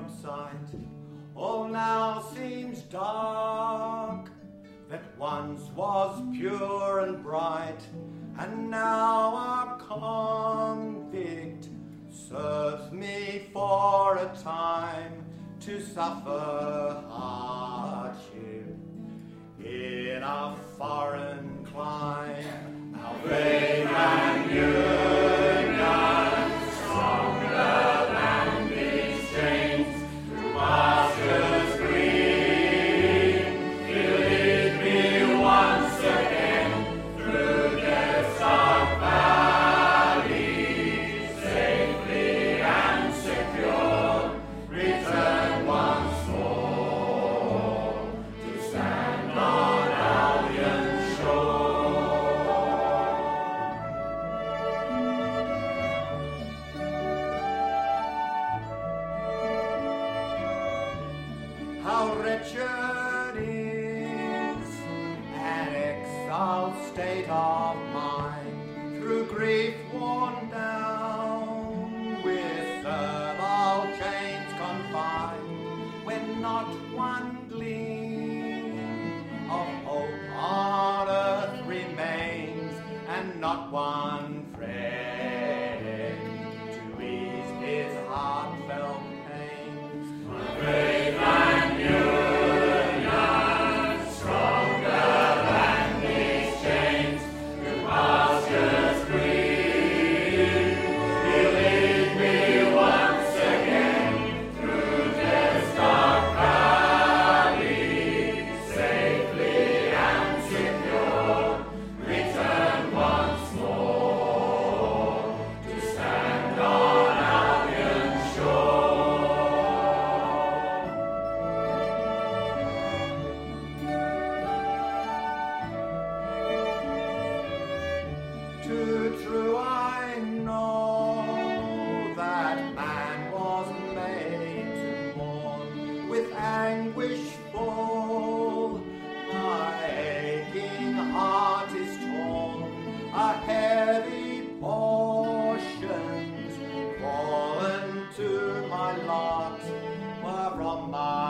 from sight. All now seems dark that once was pure and bright, and now our convict serves me for a time to suffer hardship in a foreign clime. Now faith and union, stronger than these chains, through Masters green, you lead me once again through death's dark valleys, safely and secure, return once more to stand on Albion's shore. How wretched is an exiled state of mind, through grief worn down, with servile chains confined, when not one gleam of hope on earth remains, and not one friend to ease his heartfelt pains. Faith and union, stronger than these chains, through pastures green, you lead me once again through death's dark valleys, safely and secure, return once more to stand on Albion's shore. Too true I know that man was made to mourn, with anguish full my aching heart is torn, a heavy portion's fallen to my lot, whereon my